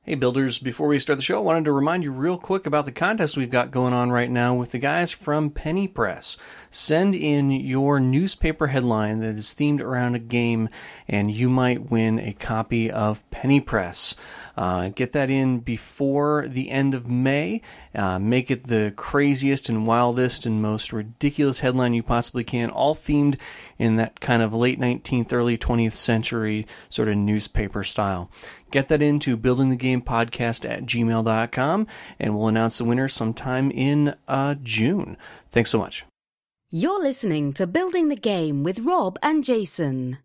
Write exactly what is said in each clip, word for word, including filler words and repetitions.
Hey builders, before we start the show, I wanted to remind you real quick about the contest we've got going on right now with the guys from Penny Press. Send in your newspaper headline that is themed around a game, and you might win a copy of Penny Press. Uh, get that in before the end of May. Uh, make it the craziest and wildest and most ridiculous headline you possibly can, all themed in that kind of late nineteenth, early twentieth century sort of newspaper style. Get that into building the game podcast at gmail dot com, and we'll announce the winner sometime in uh, June. Thanks so much. You're listening to Building the Game with Rob and Jason.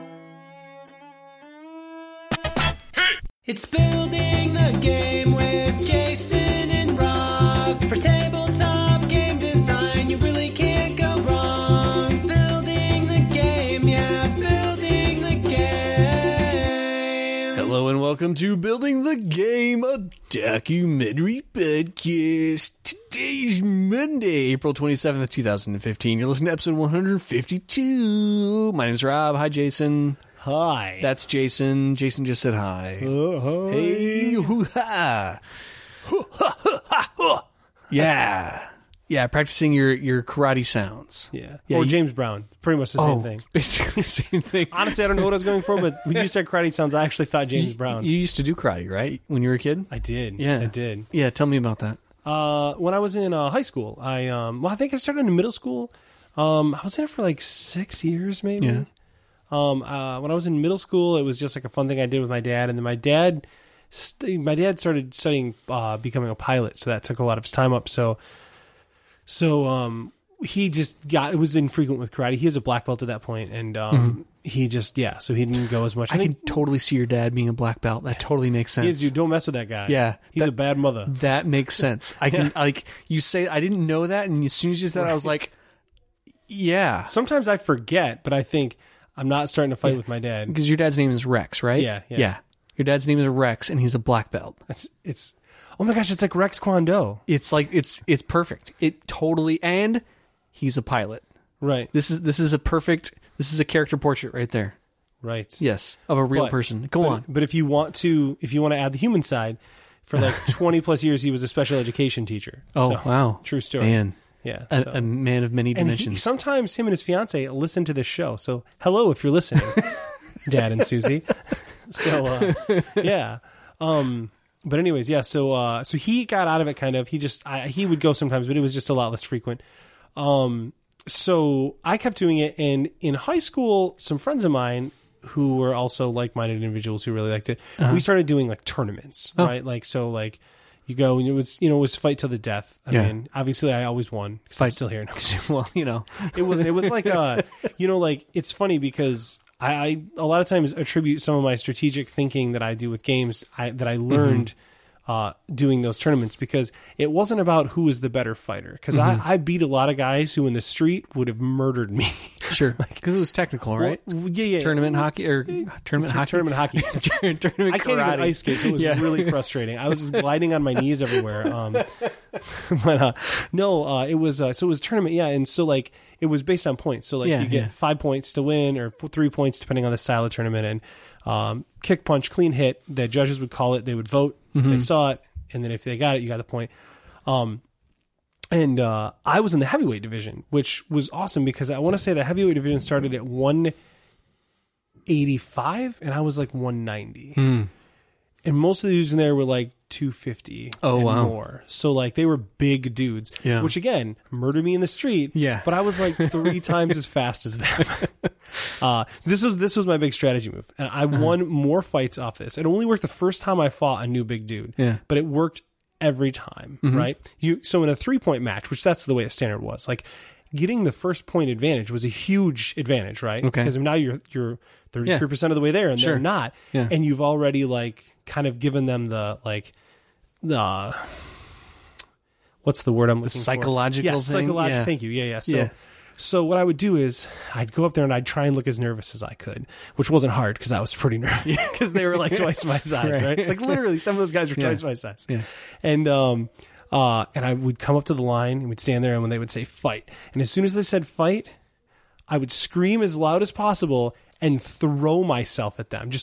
It's Building the Game with Jason and Rob. For tabletop game design, you really can't go wrong. Building the game, yeah, building the game. Hello and welcome to Building the Game, a documentary podcast. Today's Monday, April twenty-seventh, twenty fifteen. You're listening to episode one fifty-two. My name's Rob. Hi, Jason. Hi. That's Jason. Jason just said hi. Uh, hi. Hey, hoo-ha. Yeah. Yeah, practicing your, your karate sounds. Yeah. Yeah, or you- James Brown. Pretty much the same Oh, thing. basically the same thing. Honestly, I don't know what I was going for, but when you said karate sounds, I actually thought James You- Brown. You used to do karate, right? When you were a kid? I did. Yeah. I did. Yeah, tell me about that. Uh, when I was in uh, high school, I um, well, I think I started in middle school. Um, I was in it for like six years, maybe. Yeah. Um, uh, when I was in middle school, it was just like a fun thing I did with my dad, and then my dad, st- my dad started studying, uh, becoming a pilot, so that took a lot of his time up. So, so um, he just got it was infrequent with karate. He was a black belt at that point, and um, mm-hmm. he just yeah, so he didn't go as much. I, I can totally see your dad being a black belt. That totally makes sense. He is, you don't mess with that guy. Yeah, he's that, a bad mother. That makes sense. I can like you say. I didn't know that, and as soon as you said, that, I was like, yeah. Sometimes I forget, but I think. I'm not starting to fight yeah. with my dad. Because your dad's name is Rex, right? Yeah, yeah. Yeah. Your dad's name is Rex, and he's a black belt. It's, it's oh my gosh, it's like Rex Kwon Do. It's like, it's it's perfect. It totally, and he's a pilot. Right. This is this is a perfect, this is a character portrait right there. Right. Yes, of a real but, person. Go but, on. But if you want to, if you want to add the human side, for like twenty plus years, he was a special education teacher. Oh, so, wow. True story. Man. Yeah, a, so. a man of many and dimensions. He, sometimes him and his fiance listen to this show. So hello, if you're listening, Dad and Susie. So uh, yeah, um, but anyways, yeah. So uh, so he got out of it kind of. He just I, he would go sometimes, but it was just a lot less frequent. Um, so I kept doing it, and in high school, some friends of mine who were also like-minded individuals who really liked it, uh-huh. we started doing like tournaments, oh. right? Like so, like. You go and it was, you know, it was fight to the death. I yeah. mean, obviously I always won because I'm still here now. Well, you know, it wasn't, it was like, uh, you know, like it's funny because I, I, a lot of times attribute some of my strategic thinking that I do with games I, that I learned, mm-hmm. uh, doing those tournaments because it wasn't about who was the better fighter. Cause mm-hmm. I, I beat a lot of guys who in the street would have murdered me. Sure. Like, cause it was technical, right? Well, yeah, yeah. Tournament hockey or tournament hockey. Tournament hockey. tournament I can't karate. even ice skate, so it was yeah. really frustrating. I was just gliding on my knees everywhere. Um, but, uh, no, uh, it was, uh, so it was tournament. Yeah. And so like, it was based on points. So like yeah, you get yeah. five points to win or three points depending on the style of tournament. And, um, kick, punch, clean hit, the judges would call it, they would vote mm-hmm. if they saw it. And then if they got it, you got the point. Um, And uh, I was in the heavyweight division, which was awesome because I want to say the heavyweight division started at one eighty-five, and I was like one ninety. Mm. And most of the dudes in there were like two fifty oh, and wow. more. So like they were big dudes, yeah. which again, murdered me in the street. Yeah. But I was like three times as fast as them. Uh, this was this was my big strategy move. And I uh-huh. won more fights off this. It only worked the first time I fought a new big dude, yeah. but it worked every time, mm-hmm. right? You so in a three-point match, which that's the way the standard was, like getting the first point advantage was a huge advantage, right? Okay. Because now you're you're thirty-three percent yeah. of the way there and sure. they're not. Yeah. And you've already like kind of given them the like the what's the word I'm looking the psychological for? Yeah, thing. psychological. Yeah. Thank you. Yeah, yeah. So yeah. So what I would do is I'd go up there and I'd try and look as nervous as I could, which wasn't hard because I was pretty nervous because they were like twice my size, right. right? Like literally some of those guys were yeah. twice my size. Yeah. And, um, uh, and I would come up to the line and we'd stand there and when they would say fight. And as soon as they said fight, I would scream as loud as possible and throw myself at them. Just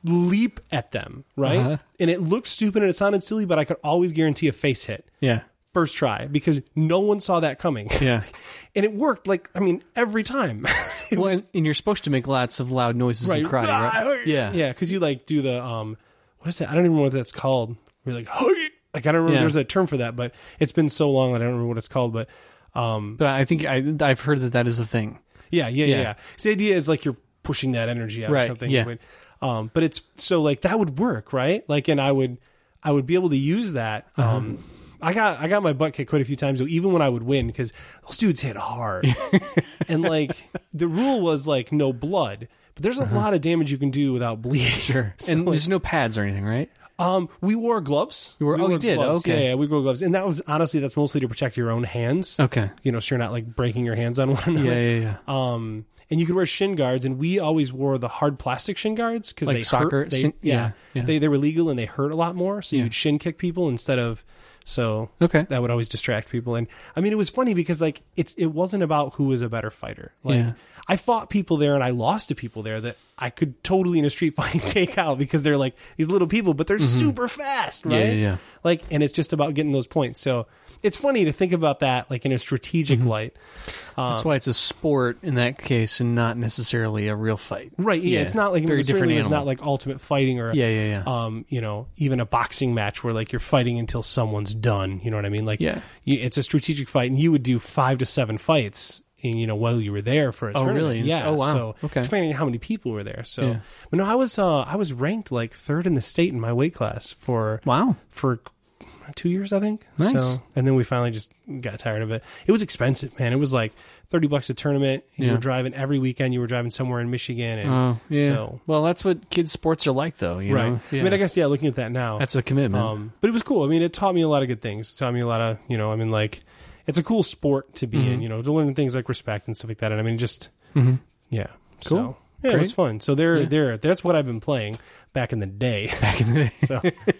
leap at them, right? Uh-huh. And it looked stupid and it sounded silly, but I could always guarantee a face hit. Yeah. First try, because no one saw that coming. Yeah. And it worked, like, I mean, every time. It Well, was- and, and you're supposed to make lots of loud noises in karate, right? Yeah. Yeah, because you, like, do the, um, what is that? I don't even know what that's called. You're like, like, I don't remember, Yeah. there's a term for that, but it's been so long that I don't remember what it's called, but, um, But I think I, I've heard that that is a thing. yeah, yeah, yeah. Yeah. yeah. So the idea is, like, you're pushing that energy out or Right, something. yeah. But, um, but it's, so, like, that would work, right? Like, and I would, I would be able to use that, Uh-huh. um, I got I got my butt kicked quite a few times, though, even when I would win, because those dudes hit hard. And, like, the rule was, like, no blood. But there's a lot of damage you can do without bleeding. Uh-huh. Sure. So, And like, there's no pads or anything, right? um, we wore gloves. You wore- We oh, you did? gloves. Okay. Yeah, yeah, we wore gloves. And that was, honestly, that's mostly to protect your own hands. Okay. You know, so you're not, like, breaking your hands on one another. Yeah, yeah, yeah. Um, and you could wear shin guards, and we always wore the hard plastic shin guards because Like they soccer? hurt. They, Shin- yeah, yeah, yeah. They, they were legal and they hurt a lot more, so Yeah. you'd shin kick people instead of... So Okay. that would always distract people. And I mean, it was funny because like it's it wasn't about who was a better fighter. Like Yeah. I fought people there and I lost to people there that I could totally in a street fight take out because they're like these little people, but they're super fast, right? Mm-hmm. Yeah, yeah, yeah. Like, and it's just about getting those points. So it's funny to think about that like in a strategic Mm-hmm. light. Um, That's why it's a sport in that case and not necessarily a real fight. Right. Yeah. Yeah. It's not like Very it certainly different is animal. not like ultimate fighting or Yeah, yeah, yeah. um, you know, even a boxing match where like you're fighting until someone's done. You know what I mean? Like, Yeah. you, it's a strategic fight, and you would do five to seven fights. In, you know, while you were there for a Oh, tournament. really? Yeah. Oh, wow. So Okay. depending on how many people were there. So, Yeah. but no, I was uh, I was ranked like third in the state in my weight class for Wow. for two years, I think. Nice. So, and then we finally just got tired of it. It was expensive, man. It was like thirty bucks a tournament. You Yeah. were driving every weekend. You were driving somewhere in Michigan, and Oh, yeah. so Well, that's what kids' sports are like, though. You right. know? I mean, I guess yeah. Looking at that now, That's a commitment. um, but it was cool. I mean, it taught me a lot of good things. It taught me a lot of, you know, I mean, like, it's a cool sport to be Mm-hmm. in, you know, to learn things like respect and stuff like that. And I mean, just, Mhm. yeah. Cool. So, yeah, it was Great. fun. So there, Yeah. there, that's what I've been playing back in the day. Back in the day. So,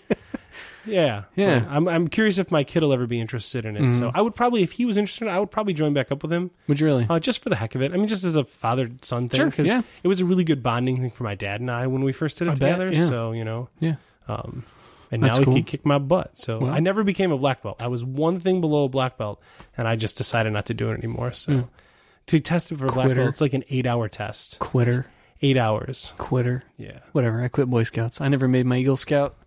yeah. Yeah. But I'm, I'm curious if my kid will ever be interested in it. Mm-hmm. So I would probably, if he was interested, I would probably join back up with him, Would you really? uh, just for the heck of it. I mean, just as a father-son thing. Sure, Because yeah. it was a really good bonding thing for my dad and I when we first did it I bet, together. yeah. So, you know, yeah. um, and That's now he cool. could kick my butt. So Well. I never became a black belt. I was one thing below a black belt, and I just decided not to do it anymore. So Mm. to test it for a black Quitter. belt, it's like an eight-hour test. Quitter. Eight hours. Quitter. Yeah. Whatever. I quit Boy Scouts. I never made my Eagle Scout.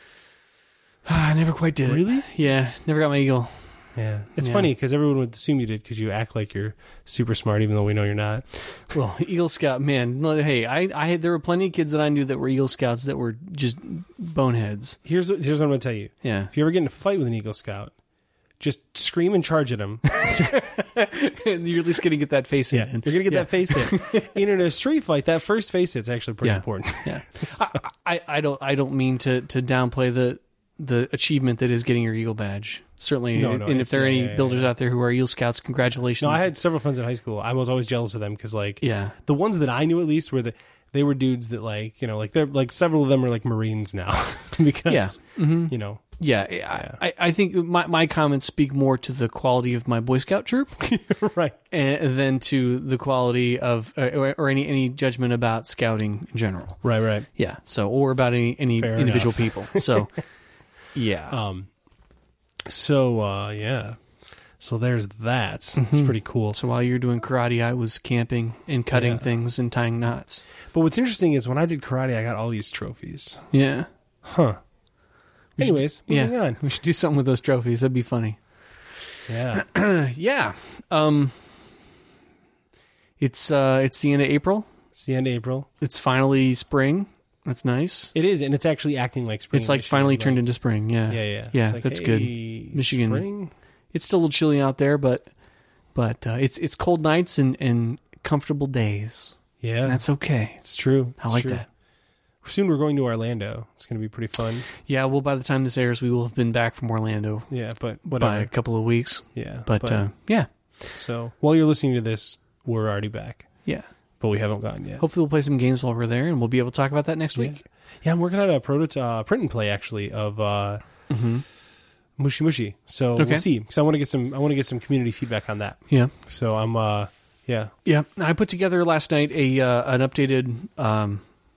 I never quite did it. Really? Yeah. Never got my Eagle. Yeah. It's Yeah. funny because everyone would assume you did because you act like you're super smart, even though we know you're not. Well, Eagle Scout, man. no, Hey, I, I had, there were plenty of kids that I knew that were Eagle Scouts that were just boneheads. Here's what, here's what I'm going to tell you. Yeah. If you ever get in a fight with an Eagle Scout, just scream and charge at him. You're at least going to get that face Yeah, in. you're gonna get Yeah. that face hit. And in a street fight, that first face hit's actually pretty Yeah. important. Yeah. I, I, I don't I don't mean to, to downplay the the achievement that is getting your Eagle badge. Certainly. No, no, and if it's- there are yeah, any yeah, builders out there who are Eagle Scouts, congratulations. No, I had several friends in high school. I was always jealous of them because, like, Yeah. the ones that I knew at least were the they were dudes that, like, you know, like they're like several of them are like Marines now because Yeah. Mm-hmm. you know, Yeah, I, I, I think my, my comments speak more to the quality of my Boy Scout troop right? and, than to the quality of uh, or, or any any judgment about scouting in general. Right, right. Yeah. So or about any any Fair individual enough. people. So yeah. Um, so uh, yeah, so there's that. It's pretty cool. so while you're doing karate, I was camping and cutting Yeah. things and tying knots. But what's interesting is when I did karate, I got all these trophies. Yeah. Huh. We should- Anyways, moving yeah. on. We should do something with those trophies. That'd be funny. Yeah, yeah. Um. It's uh it's the end of April. it's the end of April. It's finally spring. That's nice. It is, and it's actually acting like spring. It's in like Michigan, finally like- turned into spring. Yeah. Yeah, yeah, Yeah, It's like, that's hey, good. Michigan. spring? It's still a little chilly out there, but but uh, it's it's cold nights and, and comfortable days. Yeah, That's okay. it's true. I It's like true. that. Soon we're going to Orlando. It's going to be pretty fun. Yeah, well, by the time this airs, we will have been back from Orlando Yeah, but by whatever. a couple of weeks. Yeah, But, uh, yeah, so while you're listening to this, we're already back, yeah. but we haven't gone yet. Hopefully, we'll play some games while we're there, and we'll be able to talk about that next Yeah. week. Yeah, I'm working on a prototype, uh, print and play actually of uh, Mm-hmm. Mushi Mushi. So Okay. we'll see. Because I want to get some, I want to get some community feedback on that. Yeah, So I'm, uh, yeah, yeah. I put together last night a uh, an updated um,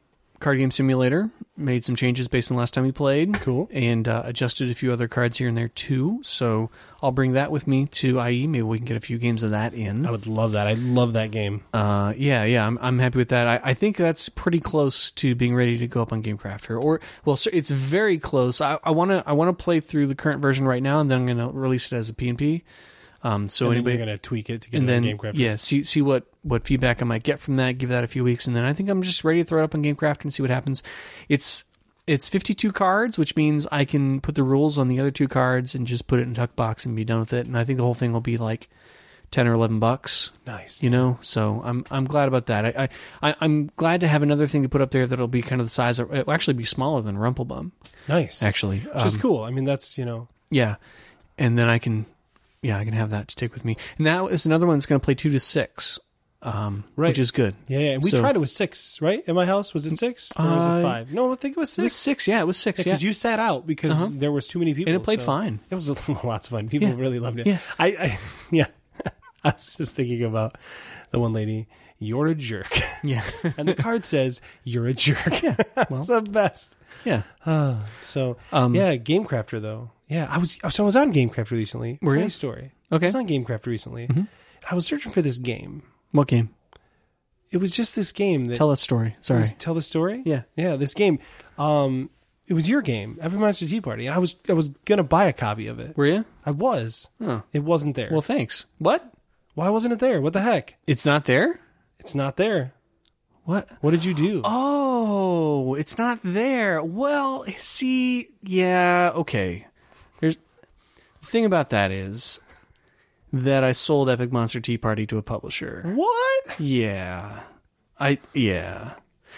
Card Game Simulator. Made some changes based on the last time we played. Cool. And uh, adjusted a few other cards here and there too. So I'll bring that with me to I E. Maybe we can get a few games of that in. I would love that. I love that game. Uh, yeah, yeah, I'm I'm happy with that. I, I think that's pretty close to being ready to go up on GameCrafter. Or well, so it's very close. I want to I want to play through the current version right now, and then I'm going to release it as a P N P. Um, so and anybody then you're going to tweak it to get and it then on GameCrafter. yeah, see see what, what feedback I might get from that. Give that a few weeks, and then I think I'm just ready to throw it up on GameCrafter and see what happens. It's it's fifty-two cards, which means I can put the rules on the other two cards and just put it in a tuck box and be done with it. And I think the whole thing will be like ten or eleven bucks. Nice. You know, so I'm I'm glad about that. I, I I'm glad to have another thing to put up there that'll be kind of the size of, it'll actually be smaller than Rumplebum. Nice. Actually, Which is Um, cool. I mean, that's, you know. Yeah, and then I can, yeah, I can have that to take with me. And that is another one that's going to play two to six, um, Right. which is good. Yeah, yeah. And we So- tried it with six, right? At my house, was it six or was Uh, it five? No, I think it was It was six. six, yeah, it was six, yeah. Because you sat out because Uh-huh. there was too many people, And it played so fine. It was lots of fun. People Yeah. really loved it. Yeah. I, I yeah. I was just thinking about the one lady. You're a jerk, Yeah, and the card says you're a jerk. Yeah, it's the best. yeah. So Um, yeah, GameCrafter though. Yeah, I was so I was on GameCrafter recently. Were Funny you? story. Okay. I was on GameCrafter recently. Mm-hmm. I was searching for this game. What game? It was just this game that Tell that story. it Sorry. was- tell the story. Yeah. yeah. This game. Um, it was your game, Epic Monster Tea Party, and I was I was gonna buy a copy of it. Were you? I was. Oh. It wasn't there. Well, thanks. What? Why wasn't it there? What the heck? It's not there? It's not there. What? What did you do? Oh, it's not there. Well, see, yeah, okay. There's the thing about that is that I sold Epic Monster Tea Party to a publisher. What? Yeah. I yeah.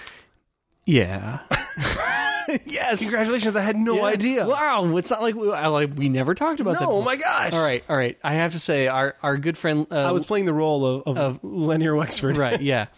Yeah. Yes. Congratulations! I had no Yeah. idea. Wow, it's not like we, I, like we never talked about that. No, oh before. my gosh. All right, all right. I have to say, our our good friend. Uh, I was playing the role of, of, Of- Lanier Wexford. right, yeah.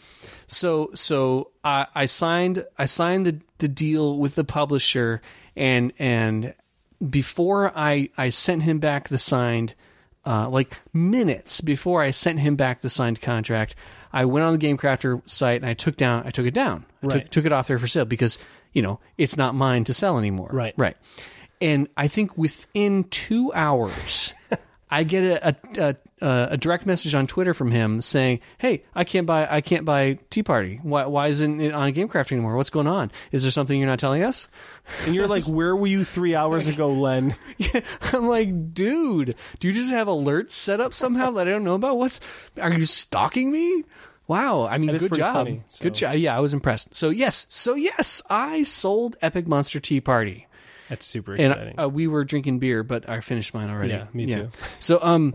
So so I I signed I signed the, the deal with the publisher, and and before I I sent him back the signed, uh, like minutes before I sent him back the signed contract, I went on the GameCrafter site and I took down I took it down. I Right. took, took it off there for sale because, you know, it's not mine to sell anymore. Right. Right. And I think within two hours, I get a, a, a, a direct message on Twitter from him saying, "Hey, I can't buy I can't buy Tea Party. Why why isn't it on GameCraft anymore? What's going on? Is there something you're not telling us?" And you're like, where were you three hours ago, Len? I'm like, dude, do you just have alerts set up somehow that I don't know about? What's are you stalking me? Wow, I mean, That is good pretty job, funny, so- good job. Yeah, I was impressed. So yes, so yes, I sold Epic Monster Tea Party. That's super And exciting. uh, we were drinking beer, but I finished mine already. Yeah, me too. So, um,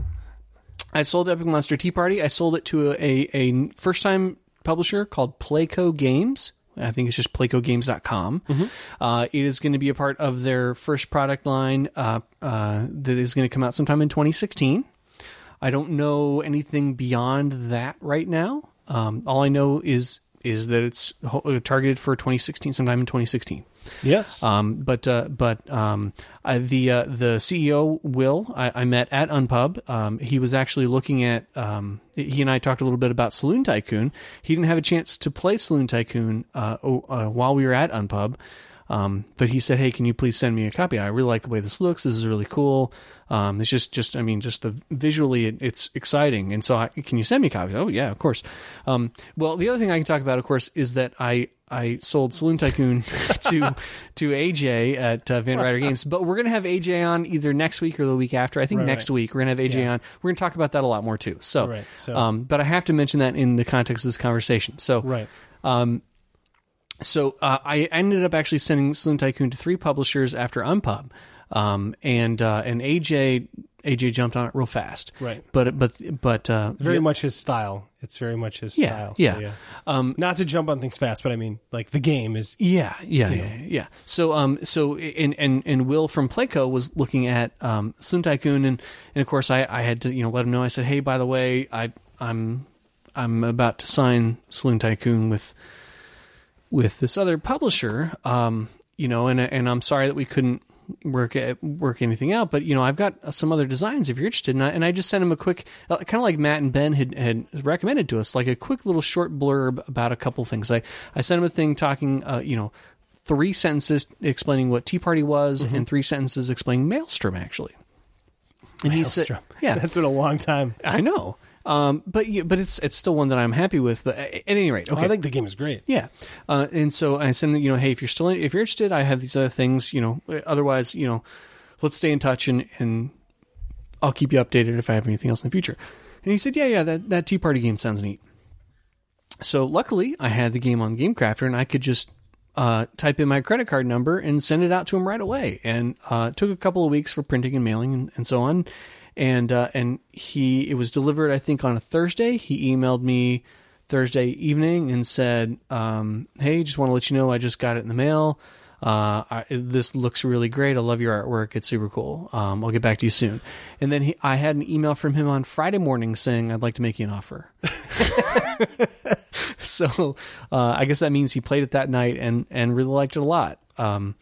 I sold Epic Monster Tea Party. I sold it to a, a, a first-time publisher called Playco Games. I think it's just playco games dot com. Mm-hmm. Uh, it is going to be a part of their first product line uh, uh, that is going to come out sometime in twenty sixteen. I don't know anything beyond that right now. Um, all I know is is that it's ho- targeted for twenty sixteen, sometime in twenty sixteen. yes. Um, but uh, but um, I, the uh, the C E O Will I, I met at Unpub. Um, he was actually looking at. Um, he and I talked a little bit about Saloon Tycoon. He didn't have a chance to play Saloon Tycoon uh, o- uh, while we were at Unpub. Um, but he said, "Hey, can you please send me a copy? I really like the way this looks. This is really cool. Um, it's just, just, I mean, just the visually, it, it's exciting. And so, I, can you send me a copy? Oh yeah, of course. Um, well, the other thing I can talk about, of course, is that I I sold Saloon Tycoon to to A J at uh, Van Ryder Games. But we're gonna have A J on either next week or the week after. I think Right, next right. week we're gonna have A J Yeah. on. We're gonna talk about that a lot more too. So, Right, so- um, but I have to mention that in the context of this conversation. So, right. so uh, I ended up actually sending Saloon Tycoon to three publishers after Unpub, um, and uh, and A J A J jumped on it real fast. Right. But but but uh, Very yeah, much his style. It's very much his Yeah, style. yeah. So, yeah. Um, Not to jump on things fast, but I mean, like the game is. Yeah, yeah, yeah, yeah. So, um, so and and and Will from Playco was looking at um, Saloon Tycoon, and and of course I, I had to you know let him know. I said, hey, by the way, I I'm I'm about to sign Saloon Tycoon with with this other publisher, um, you know, and and I'm sorry that we couldn't work work anything out, but you know, I've got some other designs if you're interested. And I, and I just sent him a quick, uh, kind of like Matt and Ben had, had recommended to us, like a quick little short blurb about a couple things. I, I sent him a thing talking, uh, you know, three sentences explaining what Tea Party was, mm-hmm. and three sentences explaining Maelstrom, actually. And Maelstrom. He said, yeah, that's been a long time. I know. Um, but but it's it's still one that I'm happy with. But at any rate, okay. Oh, I think the game is great. Yeah, uh, and so I said, you know, hey, if you're still if you're interested, I have these other things. You know, otherwise, you know, let's stay in touch, and, and I'll keep you updated if I have anything else in the future. And he said, yeah, yeah, that that Tea Party game sounds neat. So luckily, I had the game on GameCrafter, and I could just uh, type in my credit card number and send it out to him right away. And uh, it took a couple of weeks for printing and mailing and, and so on. And uh, and he it was delivered, I think, on a Thursday. He emailed me Thursday evening and said, um, "Hey, just want to let you know I just got it in the mail. Uh, I, this looks really great. I love your artwork. It's super cool. Um, I'll get back to you soon." And then he, I had an email from him on Friday morning saying, "I'd like to make you an offer." So uh, I guess that means he played it that night and and really liked it a lot. Um,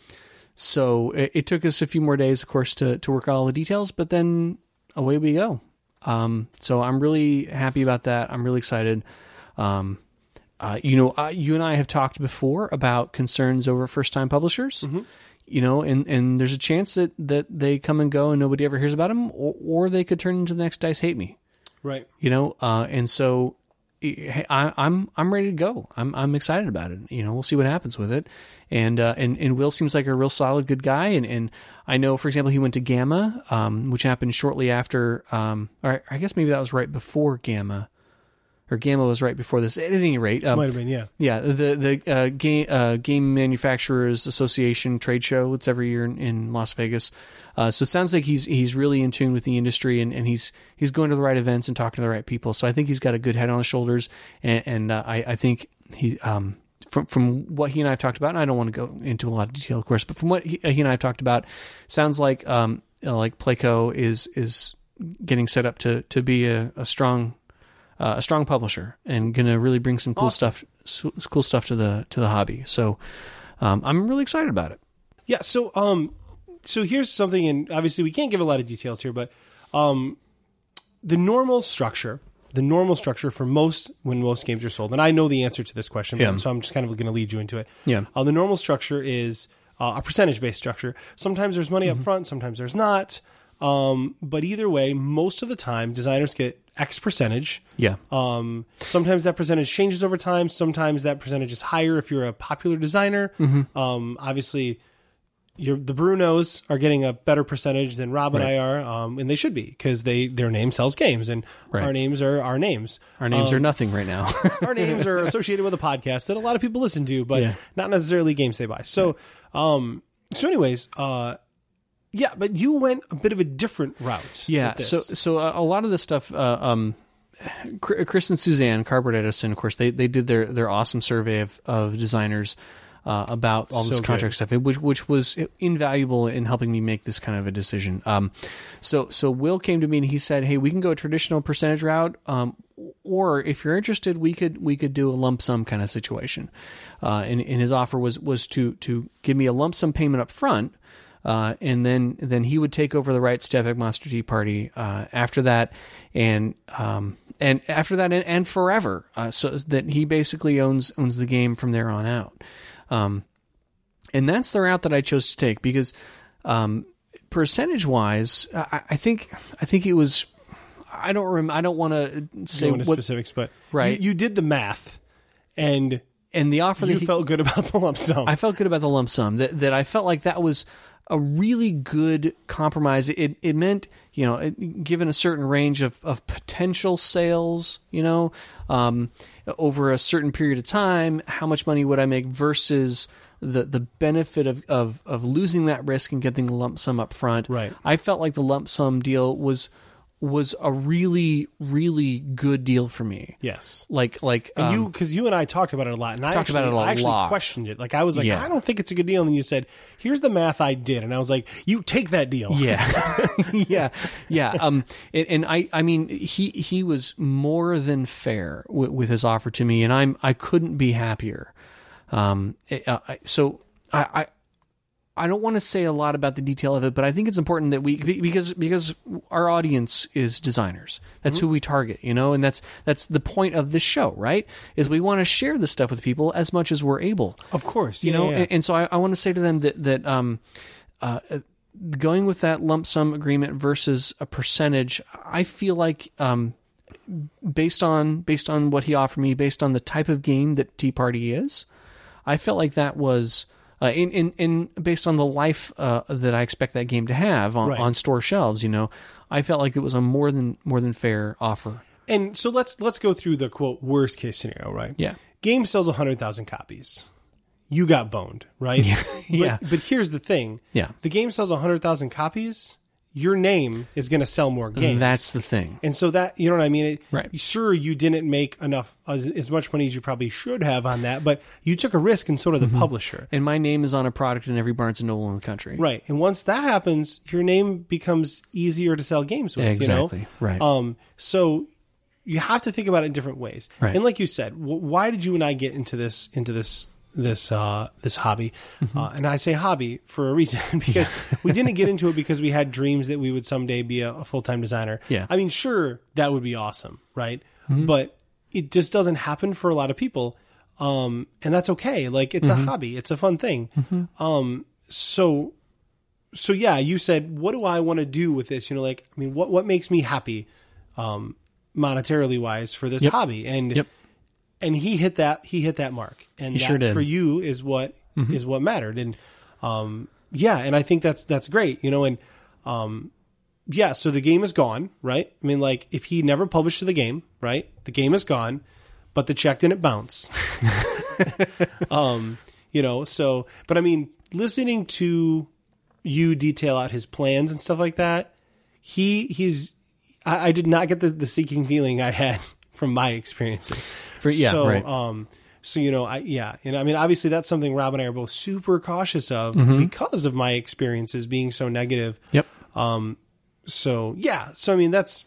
so it, it took us a few more days, of course, to to work out all the details, but then away we go. Um, so I'm really happy about that. I'm really excited. Um, uh, you know, uh, you and I have talked before about concerns over first-time publishers, mm-hmm. you know, and, and there's a chance that, that they come and go and nobody ever hears about them, or, or they could turn into the next Dice Hate Me. Right. You know, uh, and so I, I'm, I'm ready to go. I'm, I'm excited about it. You know, we'll see what happens with it. And, uh, and, and Will seems like a real solid, good guy. And, and I know, for example, he went to Gamma, um, which happened shortly after, um, or I guess maybe that was right before Gamma, or Gamma was right before this. At any rate, um, might have been, yeah, yeah. The the uh, game uh, Game Manufacturers Association trade show. It's every year in, in Las Vegas. Uh, so it sounds like he's he's really in tune with the industry, and, and he's he's going to the right events and talking to the right people. So I think he's got a good head on his shoulders, and, and uh, I I think he um from from what he and I have talked about, and I don't want to go into a lot of detail, of course, but from what he, he and I have talked about, sounds like um you know, like Playco is is getting set up to to be a, a strong. Uh, a strong publisher and going to really bring some cool awesome. stuff, cool stuff to the to the hobby. So um, I'm really excited about it. Yeah. So um, so here's something, and obviously we can't give a lot of details here, but um, the normal structure, the normal structure for most when most games are sold, and I know the answer to this question, yeah. but, so I'm just kind of going to lead you into it. Yeah. Uh, the normal structure is uh, a percentage based structure. Sometimes there's money mm-hmm. up front, sometimes there's not. Um, but either way, most of the time, designers get X percentage. Yeah. Um, sometimes that percentage changes over time. Sometimes that percentage is higher if you're a popular designer. Mm-hmm. Um, obviously, you're, the Brunos are getting a better percentage than Rob and right. I are, um, and they should be because they their name sells games, and right. our names are our names. Our names um, are nothing right now. Our names are associated with a podcast that a lot of people listen to, but yeah. not necessarily games they buy. So, um, so anyways, uh. Yeah, but you went a bit of a different route. Yeah, with this. so so a lot of the stuff, uh, um, Chris and Suzanne Cardboard Edison, of course, they, they did their, their awesome survey of, of designers uh, about all this So contract good. stuff, which which was invaluable in helping me make this kind of a decision. Um, so so Will came to me and he said, "Hey, we can go a traditional percentage route, um, or if you're interested, we could we could do a lump sum kind of situation." Uh, and, and his offer was was to to give me a lump sum payment up front. Uh, and then, then he would take over the rights to Epic Monster Tea Party uh, after that, and um, and after that, and, and forever. Uh, so that he basically owns owns the game from there on out. Um, and that's the route that I chose to take because, um, percentage wise, I, I think I think it was. I don't rem- I don't want to say go into what specifics, but right. you, you did the math, and and the offer you that he, felt good about the lump sum. I felt good about the lump sum. That that I felt like that was a really good compromise. It it meant, you know, it, given a certain range of, of potential sales, you know, um, over a certain period of time, how much money would I make versus the the benefit of, of, of losing that risk and getting the lump sum up front. Right. I felt like the lump sum deal was was a really, really good deal for me. Yes. Like, like, and um, you, because you and I talked about it a lot, and I talked actually, about it a I actually lot. questioned it. Like I was like, Yeah. I don't think it's a good deal, and then you said, "Here's the math I did," and I was like, "You take that deal." Yeah, yeah, yeah. Um, and, and I, I mean, he he was more than fair with, with his offer to me, and I'm I couldn't be happier. Um, it, uh, I- so I, I I don't want to say a lot about the detail of it, but I think it's important that we because because our audience is designers. That's mm-hmm. who we target, you know, and that's that's the point of this show, right? Is we want to share this stuff with people as much as we're able. Of course, you yeah, know, yeah. And, and so I, I want to say to them that that um, uh, going with that lump sum agreement versus a percentage, I feel like um, based on based on what he offered me, based on the type of game that Tea Party is, I felt like that was. Uh, in, in, in based on the life uh, that I expect that game to have on, right. on store shelves, you know, I felt like it was a more than more than fair offer. And so let's let's go through the quote worst case scenario, right? Yeah. Game sells a hundred thousand copies. You got boned, right? Yeah. But, but here's the thing. Yeah. The game sells a hundred thousand copies. Your name is going to sell more games. That's the thing. And so that, you know what I mean? It, right. Sure, you didn't make enough, as, as much money as you probably should have on that, but you took a risk and so did the mm-hmm. publisher. And my name is on a product in every Barnes and Noble in the country. Right. And once that happens, your name becomes easier to sell games with. Exactly. You know? Right. Um. So you have to think about it in different ways. Right. And like you said, w- why did you and I get into this, into this, this uh this hobby mm-hmm. uh, and I say hobby for a reason because we didn't get into it because we had dreams that we would someday be a, a full-time designer. Yeah. I mean, sure, that would be awesome, right? Mm-hmm. But it just doesn't happen for a lot of people, um and that's okay. Like, it's mm-hmm. a hobby, it's a fun thing. Mm-hmm. um so so yeah, you said, what do I want to do with this? You know, like, I mean, what what makes me happy um monetarily wise for this yep. hobby? And yep. And he hit that. He hit that mark, and he that sure did. For you is what mm-hmm. is what mattered. And um, yeah, and I think that's that's great. You know, and um, yeah. So the game is gone, right? I mean, like, if he never published the game, right? The game is gone, but the check didn't bounce. um, you know. So, but I mean, listening to you detail out his plans and stuff like that, he he's. I, I did not get the, the seeking feeling I had from my experiences. For, yeah, so, right. Um, so, you know, I, yeah, and I mean, obviously that's something Rob and I are both super cautious of mm-hmm. because of my experiences being so negative. Yep. Um, so yeah, so I mean, that's,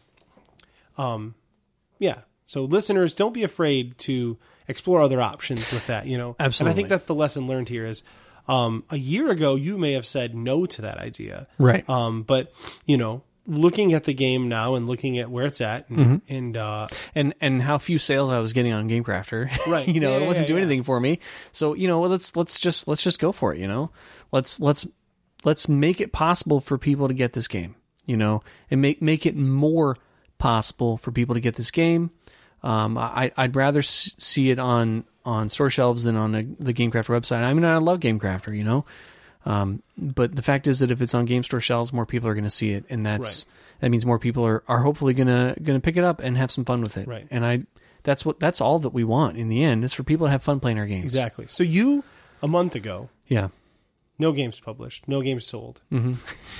um, yeah. So listeners, don't be afraid to explore other options with that, you know? Absolutely. And I think that's the lesson learned here is, um, a year ago, you may have said no to that idea. Right. Um, but you know, looking at the game now and looking at where it's at and, mm-hmm. and, uh, and, and how few sales I was getting on GameCrafter, right. you know, yeah, it wasn't yeah, doing yeah. anything for me. So, you know, let's, let's just, let's just go for it. You know, let's, let's, let's make it possible for people to get this game, you know, and make, make it more possible for people to get this game. Um, I, I'd rather s- see it on, on store shelves than on a, the GameCrafter website. I mean, I love GameCrafter, you know, um, but the fact is that if it's on game store shelves, more people are going to see it. And that's, right. that means more people are, are hopefully gonna gonna pick it up and have some fun with it. Right. And I that's what that's all that we want in the end is for people to have fun playing our games. Exactly. So you, a month ago, Yeah. no games published, no games sold. Mm-hmm.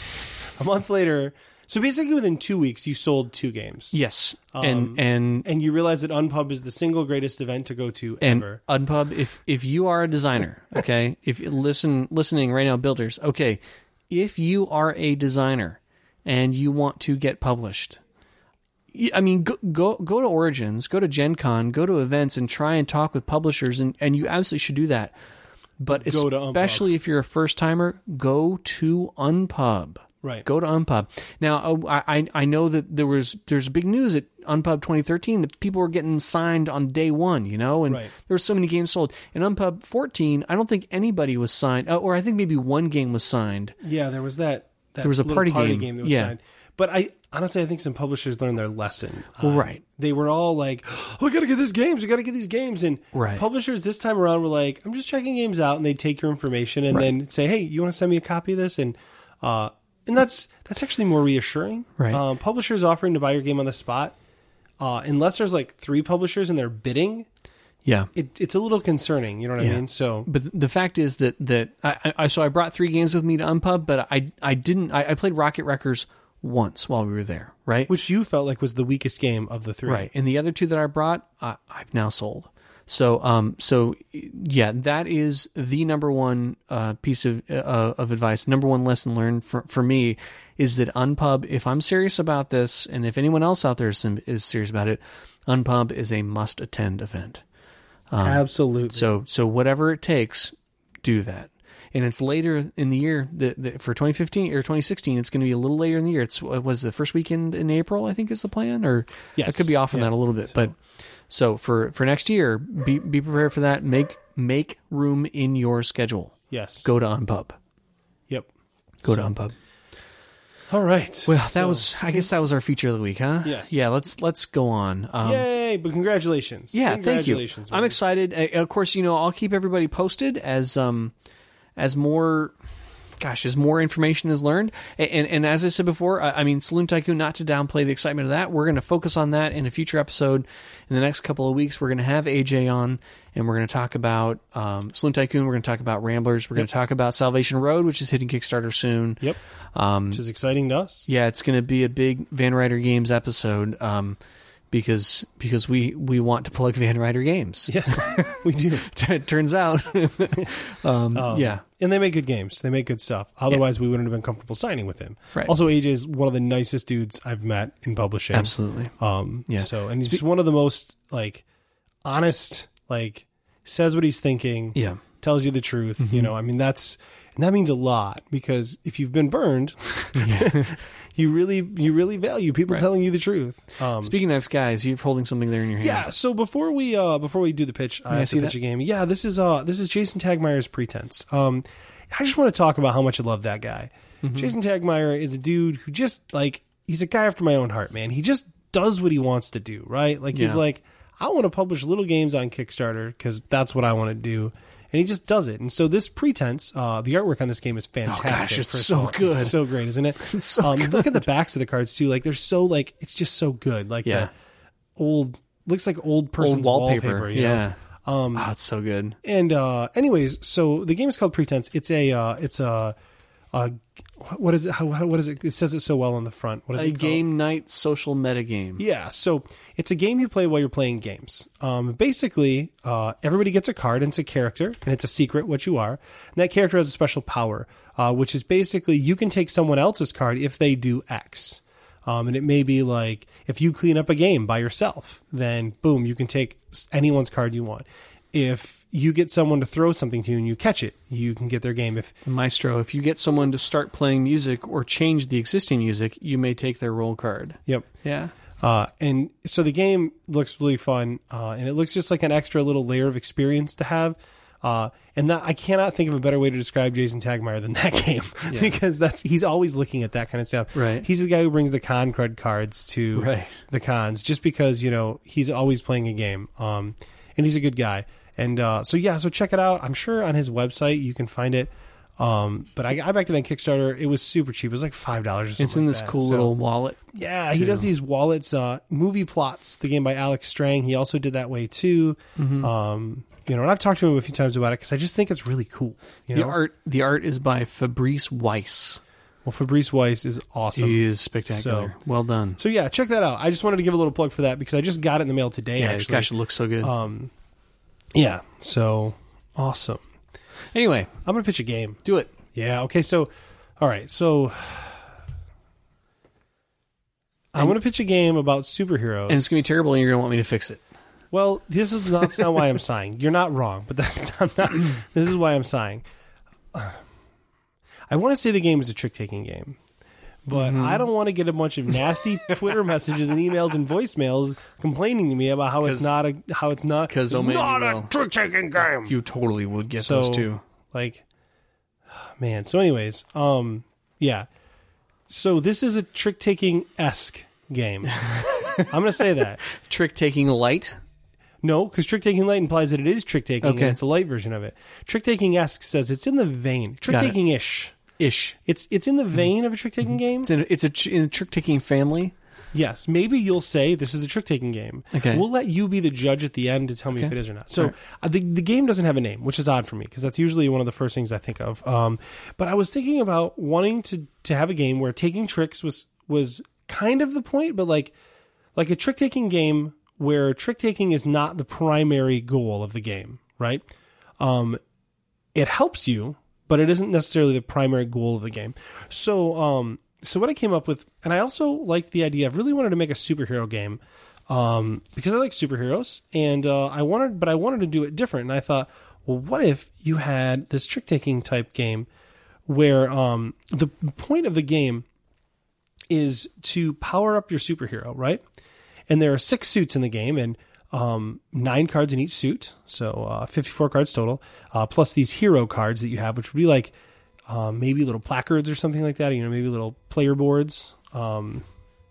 A month later, so basically within two weeks, you sold two games. Yes. Um, and and and you realize that Unpub is the single greatest event to go to and ever. Unpub, if if you are a designer, okay, if you listen listening right now, builders, okay, if you are a designer and you want to get published, I mean, go, go go to Origins, go to Gen Con, go to events and try and talk with publishers, and, and you absolutely should do that. But Go to Unpub. especially if you're a first-timer, go to Unpub. Right. Go to Unpub. Now, I I know that there was there's big news at Unpub twenty thirteen that people were getting signed on day one, you know, and Right. there were so many games sold. In Unpub fourteen, I don't think anybody was signed, or I think maybe one game was signed. Yeah, there was that. that There was a little party game. that was Yeah. signed. But I honestly, I think some publishers learned their lesson. Well, Um, right. They were all like, "Oh, we got to get these games. We got to get these games." And Right. publishers this time around were like, "I'm just checking games out," and they take your information and Right. then say, "Hey, you want to send me a copy of this?" And uh, and that's that's actually more reassuring. Right. Um, publishers offering to buy your game on the spot, uh, unless there's like three publishers and they're bidding, Yeah. it, it's a little concerning. You know what Yeah. I mean? So But the fact is that that I, I so I brought three games with me to Unpub, but I I didn't I, I played Rocket Wreckers once while we were there, right? which you felt like was the weakest game of the three, Right, and the other two that I brought, I, I've now sold. So, um, so yeah, that is the number one uh, piece of uh, of advice. Number one lesson learned for for me is that Unpub. If I'm serious about this, and if anyone else out there is, is serious about it, Unpub is a must attend event. Absolutely. So, so whatever it takes, do that. and it's later in the year. The, the, for twenty fifteen or twenty sixteen, it's going to be a little later in the year. It's it was the first weekend in April, I think, is the plan, or Yes. I could be off on Yeah. that a little bit. So- But so for for next year, be be prepared for that. Make make room in your schedule. Yes. Go to Unpub. Yep. Go So- to Unpub. All right. Well, that So- was. I guess that was our feature of the week, huh? Yes. Yeah. Let's let's go on. Um, Yay! But congratulations. Yeah, thank you. Congratulations, I'm man. excited. Uh, Of course, you know, I'll keep everybody posted as um as more gosh, as more information is learned. And and, and as I said before, I, I mean, Saloon Tycoon, not to downplay the excitement of that. We're going to focus on that in a future episode. In the next couple of weeks, we're going to have A J on, and we're going to talk about um, Saloon Tycoon. We're going to talk about Ramblers. We're going to talk about Salvation Road, which is hitting Kickstarter soon. Yep. Um, Which is exciting to us. yeah, it's going to be a big Van Ryder Games episode um, because because we, we want to plug Van Ryder Games. Yes, we do. It turns out, um, Um, yeah, And they make good games. They make good stuff. Otherwise, we wouldn't have been comfortable signing with him. Right. Also, A J is one of the nicest dudes I've met in publishing. absolutely. Um, Yeah. So, and he's just one of the most like honest. Like, says what he's thinking. Yeah, Tells you the truth. Mm-hmm. You know, I mean, that's and that means a lot because if you've been burned, you really you really value people Right. telling you the truth. Um, Speaking of guys, you're holding something there in your hand. Yeah. So before we uh before we do the pitch, I I have see to pitch that? a game. Yeah. This is uh this is Jason Tagmeyer's Pretense. Um, I just want to talk about how much I love that guy. Mm-hmm. Jason Tagmeyer is a dude who just like he's a guy after my own heart, man. He just does what he wants to do, right? Like he's Yeah. like, I want to publish little games on Kickstarter because that's what I want to do. And he just does it. And so this Pretense, uh, the artwork on this game is fantastic. Oh, gosh, it's first so of all. good. It's so great, isn't it? It's so um, good. Look at the backs of the cards too. Like they're so like it's just so good. Like Yeah. the old looks like old person's Old wallpaper. wallpaper. you know? yeah. Um, oh, it's so good. And uh, anyways, so the game is called Pretense. It's a uh, it's a, a what is it? How, what is it? It says it so well on the front. What is A it called? game night social metagame. Yeah, so it's a game you play while you're playing games. Um, basically, uh, everybody gets a card and it's a character, and it's a secret what you are. And that character has a special power, uh, which is basically you can take someone else's card if they do X. Um, and it may be like if you clean up a game by yourself, then boom, you can take anyone's card you want. If you get someone to throw something to you and you catch it, you can get their game. If Maestro, if you get someone to start playing music or change the existing music, you may take their roll card. yep. Yeah. Uh, and so the game looks really fun, uh, and it looks just like an extra little layer of experience to have. Uh, and that I cannot think of a better way to describe Jason Tagmeyer than that game because that's he's always looking at that kind of stuff. Right. He's the guy who brings the con crud cards to Right. the cons just because you know he's always playing a game. Um, and he's a good guy. And uh, so yeah, so check it out. I'm sure on his website you can find it. Um, but I, I backed it on Kickstarter. It was super cheap. It was like five dollars or something. It's in like this that. cool So- little wallet. yeah, he does these wallets. Uh, Movie Plots, the game by Alex Strang. He also did that way too. Mm-hmm. Um, you know, and I've talked to him a few times about it because I just think it's really cool. You The know, art the art is by Fabrice Weiss. well, Fabrice Weiss is awesome. He is spectacular. well done. So yeah, check that out. I just wanted to give a little plug for that because I just got it in the mail today. Yeah, actually, gosh, it looks so good. um, yeah. So awesome. anyway, I'm gonna pitch a game. do it. Yeah. Okay. So, all right. So. I'm going to pitch a game about superheroes. And it's going to be terrible, and you're going to want me to fix it. Well, this is not, that's not why I'm sighing. You're not wrong, but that's I'm not. This is why I'm sighing. I want to say the game is a trick-taking game, but Mm-hmm. I don't want to get a bunch of nasty Twitter messages and emails and voicemails complaining to me about how it's 'Cause- not a how it's not. Because it's oh man, not you a will. trick-taking game. You totally would get So, those too. Like, man. So, anyways, um, yeah. So this is a trick-taking esque game. I'm going to say that. Trick taking light. No, because trick taking light implies that it is trick taking, Okay. and it's a light version of it. Trick taking esque says it's in the vein. Trick taking ish. Ish. It's it's in the vein of a trick taking game. It's in, it's a, tr- in a trick taking family. Yes, maybe you'll say this is a trick taking game. Okay. We'll let you be the judge at the end to tell me Okay. if it is or not. So All right. uh, the the game doesn't have a name, which is odd for me because that's usually one of the first things I think of. Um, but I was thinking about wanting to to have a game where taking tricks was was kind of the point, but like like a trick taking game where trick taking is not the primary goal of the game, right? Um, it helps you, but it isn't necessarily the primary goal of the game. So, um, so what I came up with, and I also liked the idea. I really wanted to make a superhero game, um, because I like superheroes, and uh, I wanted, but I wanted to do it different. And I thought, well, what if you had this trick-taking type game where um, the point of the game is to power up your superhero, right? And there are six suits in the game, and um, nine cards in each suit, so uh, fifty-four cards total, uh, plus these hero cards that you have, which would be like um, maybe little placards or something like that, you know, maybe little player boards. Um,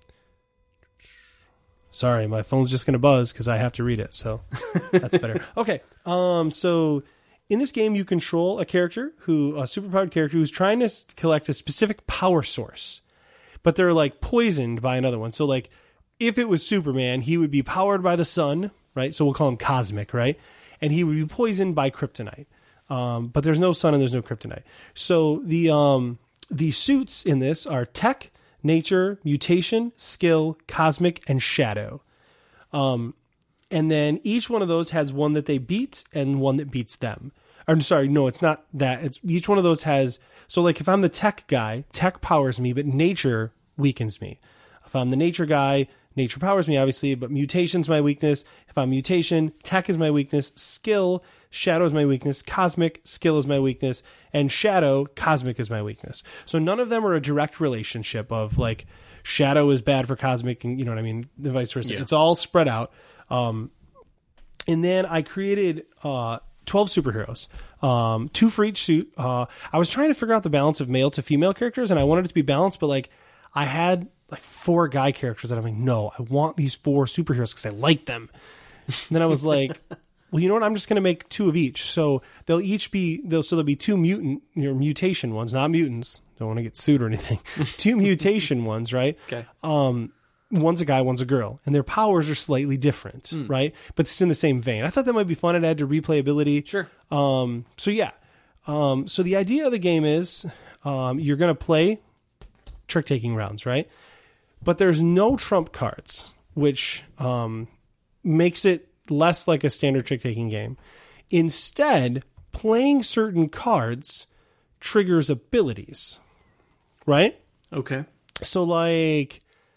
sorry, my phone's just going to buzz because I have to read it, so that's better. Okay, um, so in this game, you control a character, who a superpowered character who's trying to s- collect a specific power source, but they're like poisoned by another one. So like, if it was Superman, he would be powered by the sun, right? So we'll call him cosmic, right? And he would be poisoned by kryptonite. Um, but there's no sun and there's no kryptonite. So the um, the suits in this are tech, nature, mutation, skill, cosmic, and shadow. Um, and then each one of those has one that they beat and one that beats them. I'm sorry, no, it's not that. It's each one of those has. So like if I'm the tech guy, tech powers me, but nature weakens me. If I'm the nature guy, nature powers me, obviously, but mutation's my weakness. If I'm mutation, tech is my weakness. Skill, shadow is my weakness. Cosmic, skill is my weakness. And shadow, cosmic is my weakness. So none of them are a direct relationship of like shadow is bad for cosmic and you know what I mean, the vice versa. Yeah. It's all spread out. Um, and then I created uh, twelve superheroes, um, two for each suit. Uh, I was trying to figure out the balance of male to female characters, and I wanted it to be balanced, but like I had like four guy characters that I'm like, no, I want these four superheroes because I like them. And then I was like, well, you know what? I'm just going to make two of each. So they'll each be, they'll, so there'll be two mutant, you know, mutation ones, not mutants. Don't want to get sued or anything. Two mutation ones, right? Okay. Um, one's a guy, one's a girl, and their powers are slightly different, Mm. right? But it's in the same vein. I thought that might be fun. It added to replayability. Sure. Um, so yeah. Um, so the idea of the game is, um, you're going to play trick-taking rounds, right? But there's no trump cards, which um, makes it less like a standard trick-taking game. Instead, playing certain cards triggers abilities, right? Okay. So, like,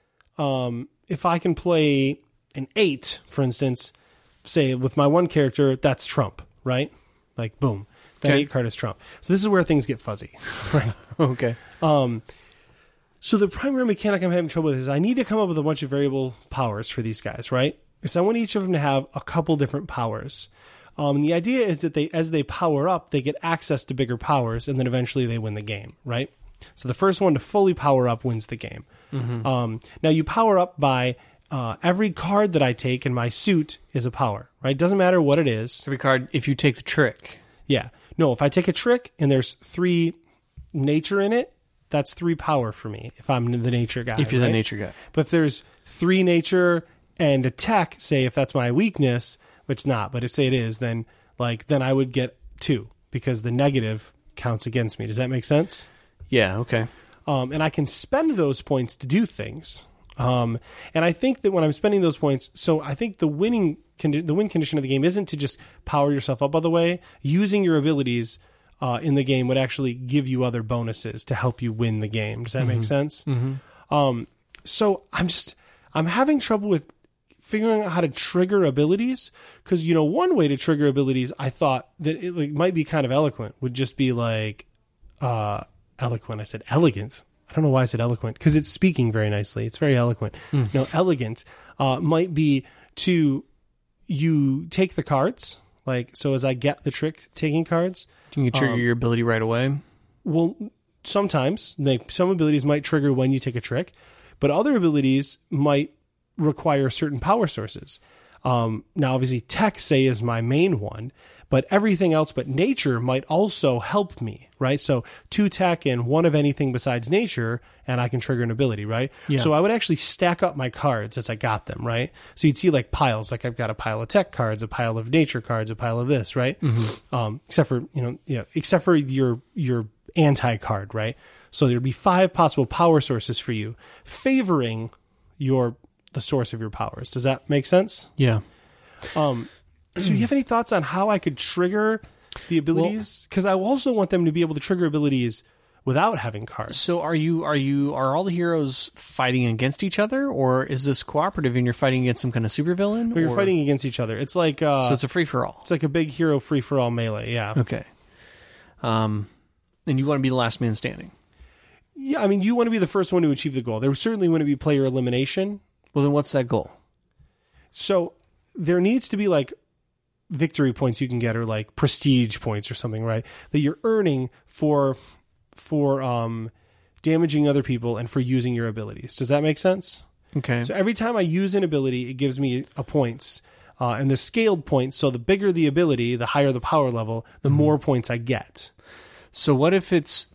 um, if I can play an eight, for instance, say with my one character, that's trump, right? Like, boom, that Okay. eight card is trump. So this is where things get fuzzy, right? Okay. Um, so the primary mechanic I'm having trouble with is I need to come up with a bunch of variable powers for these guys, right? Because I want each of them to have a couple different powers. Um, and the idea is that they, as they power up, they get access to bigger powers, and then eventually they win the game, right? So the first one to fully power up wins the game. Mm-hmm. Um, now you power up by uh, every card that I take in my suit is a power, right? Doesn't matter what it is. Every card, if you take the trick. Yeah. No, if I take a trick and there's three nature in it, that's three power for me if I'm the nature guy. If you're right? the nature guy. But if there's three nature and a tech, say if that's my weakness, which it's not, but if say it is, then like then I would get two because the negative counts against me. Does that make sense? Yeah, okay. Um, and I can spend those points to do things. Um, and I think that when I'm spending those points, so I think the winning condi- the win condition of the game isn't to just power yourself up all the way. Using your abilities uh, in the game would actually give you other bonuses to help you win the game. Does that Mm-hmm. make sense? Mm-hmm. Um, so I'm just I'm having trouble with figuring out how to trigger abilities because you know one way to trigger abilities I thought that it like, might be kind of eloquent would just be like uh, eloquent. I said elegant. I don't know why I said eloquent because it's speaking very nicely. It's very eloquent. Mm. No, elegant uh, might be to you take the cards like so as I get the trick taking cards. You can trigger Um, your ability right away. Well, sometimes like some abilities might trigger when you take a trick, but other abilities might require certain power sources. Um, now, obviously, tech, say, is my main one, but everything else but nature might also help me, right? So two tech and one of anything besides nature, and I can trigger an ability, right? Yeah. So I would actually stack up my cards as I got them, right? So you'd see like piles, like I've got a pile of tech cards, a pile of nature cards, a pile of this, right? Mm-hmm. Um, except for, you know, yeah, except for your, your anti card, right? So there'd be five possible power sources for you, favoring your the source of your powers. Does that make sense? Yeah. Um, so do you have any thoughts on how I could trigger the abilities? Because I also want them to be able to trigger abilities without having cards. So are you are you are all the heroes fighting against each other, or is this cooperative and you're fighting against some kind of supervillain? Or you're or- fighting against each other. It's like uh, So it's a free for all. it's like a big hero free for all melee. Yeah, Okay. Um, and you want to be the last man standing. yeah. I mean, you want to be the first one to achieve the goal. There certainly want to be player elimination. Well, then what's that goal? So there needs to be like victory points you can get, or like prestige points or something, right? That you're earning for for um, damaging other people and for using your abilities. Does that make sense? Okay. So every time I use an ability, it gives me a points. Uh, and the scaled points, so the bigger the ability, the higher the power level, the Mm-hmm. more points I get. So what if it's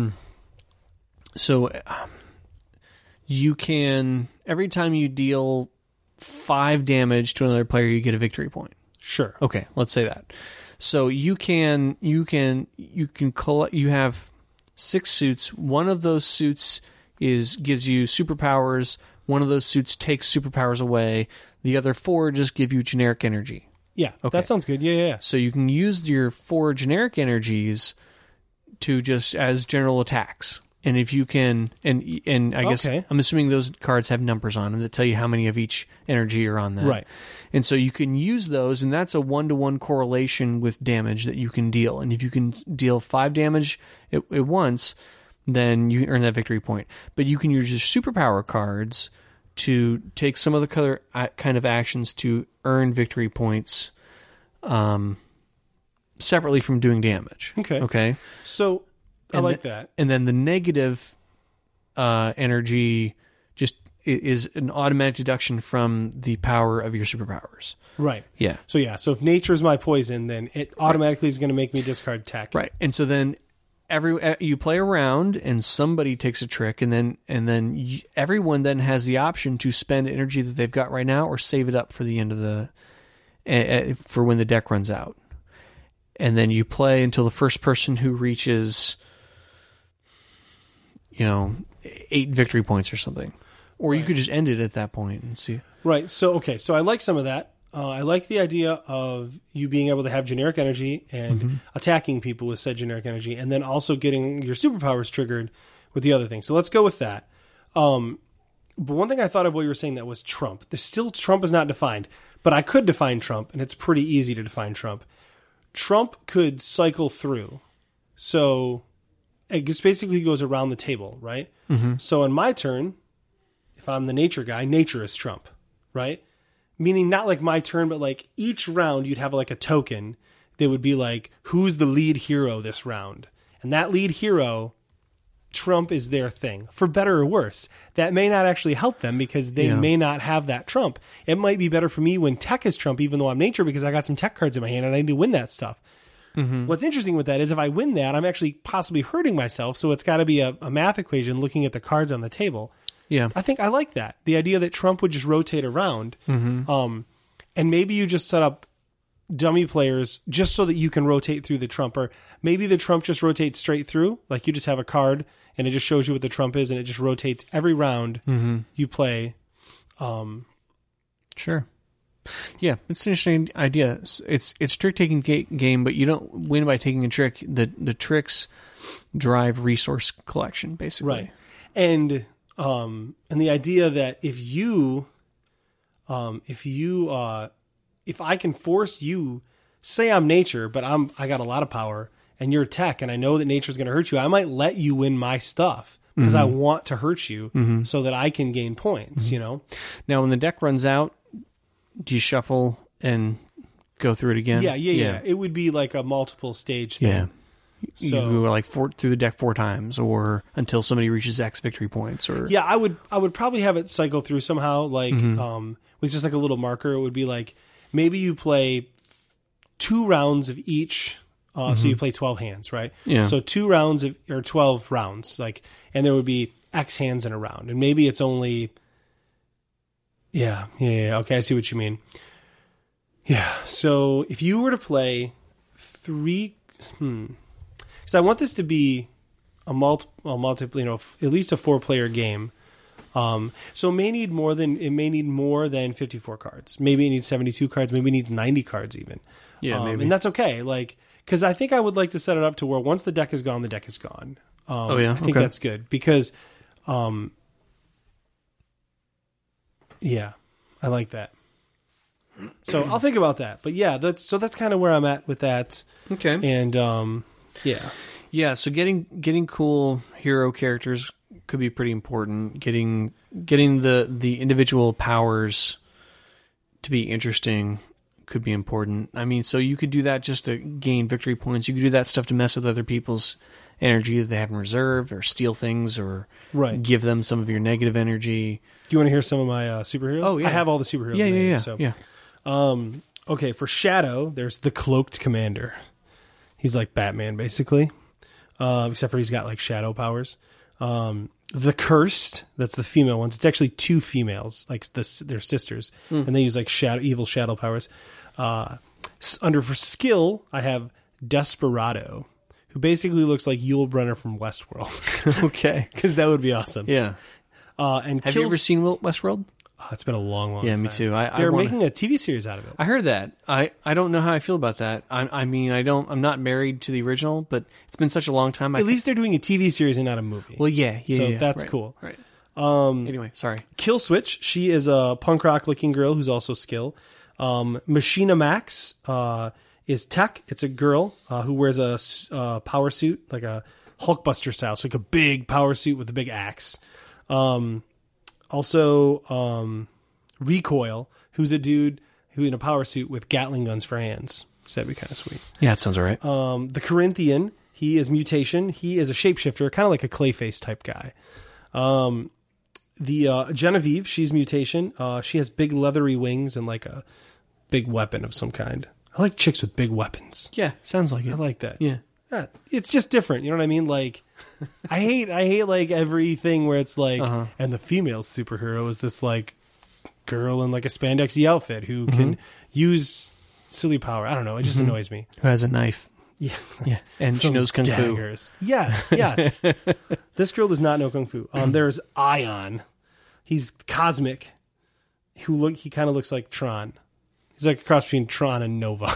so um, you can every time you deal five damage to another player, you get a victory point. Sure. Okay, let's say that. So you can you can you can collect. You have six suits. One of those suits is gives you superpowers. One of those suits takes superpowers away. The other four just give you generic energy. Yeah, Okay. that sounds good. Yeah, yeah, yeah. So you can use your four generic energies to just as general attacks. And if you can, and and I guess Okay. I'm assuming those cards have numbers on them that tell you how many of each energy are on that. Right. And so you can use those, and that's a one-to-one correlation with damage that you can deal. And if you can deal five damage at, at once, then you earn that victory point. But you can use your superpower cards to take some of the color, uh, kind of actions to earn victory points um, separately from doing damage. Okay. Okay. So I And like the- that. And then the negative uh, energy just i- is an automatic deduction from the power of your superpowers. Right. Yeah. So yeah, so if nature is my poison, then it automatically is going to make me discard tech. Right. And so then every uh, you play around and somebody takes a trick, and then and then you, everyone then has the option to spend energy that they've got right now or save it up for the end of the uh, uh, for when the deck runs out. And then you play until the first person who reaches, you know, eight victory points or something. Or you could just end it at that point and see. Right. So okay. So I like some of that. Uh, I like the idea of you being able to have generic energy and Mm-hmm. attacking people with said generic energy, and then also getting your superpowers triggered with the other thing. So let's go with that. Um, but one thing I thought of while you were saying that was Trump. There's still Trump is not defined, but I could define Trump, and it's pretty easy to define Trump. Trump could cycle through. So it just basically goes around the table, right? Mm-hmm. So in my turn, if I'm the nature guy, nature is Trump, right? Meaning not like my turn, but like each round you'd have like a token that would be like, who's the lead hero this round? And that lead hero, Trump is their thing, for better or worse. That may not actually help them because they Yeah. may not have that Trump. It might be better for me when tech is Trump, even though I'm nature, because I got some tech cards in my hand and I need to win that stuff. What's interesting with that is if I win that, I'm actually possibly hurting myself. So it's got to be a, a math equation looking at the cards on the table. Yeah. I think I like that. The idea that Trump would just rotate around. Um, and maybe you just set up dummy players just so that you can rotate through the Trump. Or maybe the Trump just rotates straight through. Like you just have a card and it just shows you what the Trump is and it just rotates every round you play. Sure. Yeah, it's an interesting idea. It's it's, it's trick taking ga- game, but you don't win by taking a trick. The the tricks drive resource collection, basically. Right. And um and the idea that if you um if you uh if I can force you, say I'm nature, but I'm I got a lot of power and you're tech and I know that nature's going to hurt you, I might let you win my stuff because I want to hurt you so that I can gain points, you know. Now, when the deck runs out, do you shuffle and go through it again? Yeah, yeah, yeah. It would be like a multiple stage thing. Yeah. You So- go like four, through the deck four times, or until somebody reaches X victory points, or Yeah, I would I would probably have it cycle through somehow, like um, with just like a little marker. It would be like maybe you play two rounds of each, uh, so you play twelve hands, right? Yeah. So two rounds of or twelve rounds, like, and there would be X hands in a round, and maybe it's only. Yeah, yeah, yeah. Okay, I see what you mean. Yeah. So if you were to play three, hmm, because I want this to be a multi, a multi, you know, f- at least a four-player game. Um, so it may need more than it may need more than fifty-four cards. Maybe it needs seventy-two cards. Maybe it needs ninety cards even. Yeah, Um, maybe. and that's okay. Like, because I think I would like to set it up to where once the deck is gone, the deck is gone. Um, Oh, yeah? I think Okay. that's good because, um, yeah, I like that. So I'll think about that. But yeah, that's so that's kind of where I'm at with that. Okay. And um, yeah, Yeah, so getting getting cool hero characters could be pretty important. Getting getting the the individual powers to be interesting could be important. I mean, so you could do that just to gain victory points. You could do that stuff to mess with other people's energy that they have in reserve, or steal things, or Right. give them some of your negative energy. Do you want to hear some of my uh, superheroes? Oh, yeah. I have all the superheroes. Yeah, yeah, named, yeah, So. yeah. Um, okay, for Shadow, there's the Cloaked Commander. He's like Batman, basically, uh, except for he's got like shadow powers. Um, the Cursed, that's the female ones. It's actually two females, like the, they're sisters, Hmm. and they use like shadow, evil shadow powers. Uh, s- under for skill, I have Desperado, who basically looks like Yul Brynner from Westworld, Okay. because that would be awesome. Yeah. Uh, and Have kills- you ever seen Wil- Westworld? Oh, it's been a long, long Yeah, time. me too. I, I They're wanna- making a T V series out of it. I heard that. I, I don't know how I feel about that. I I mean, I don't. I'm not married to the original, but it's been such a long time. I At least they're doing a T V series and not a movie. well, yeah, yeah. So yeah, that's right, cool. Right. Um. Anyway, sorry. Kill Switch, she is a punk rock looking girl who's also skill. Um, Machina Max uh, is tech. It's a girl uh, who wears a s- uh, power suit, like a Hulkbuster style, so like a big power suit with a big axe. Um, also, um, Recoil, who's a dude who in a power suit with Gatling guns for hands. So that'd be kind of sweet. Yeah, it sounds all right. Um, the Corinthian, he is mutation. He is a shapeshifter, kind of like a Clayface type guy. Um, the uh, Genevieve, she's mutation. Uh, she has big leathery wings and like a big weapon of some kind. I like chicks with big weapons. yeah, sounds like I it. like that. Yeah. Yeah, it's just different. You know what I mean? Like, I hate, I hate like everything where it's like, Uh-huh. and the female superhero is this like girl in like a spandexy outfit who can use silly power. I don't know. It just annoys me. Who has a knife? Yeah. Yeah, and she From knows kung fu. daggers. Yes, yes. This girl does not know kung fu. Um, there's Ion. He's cosmic. Who look? He kind of looks like Tron. He's like a cross between Tron and Nova.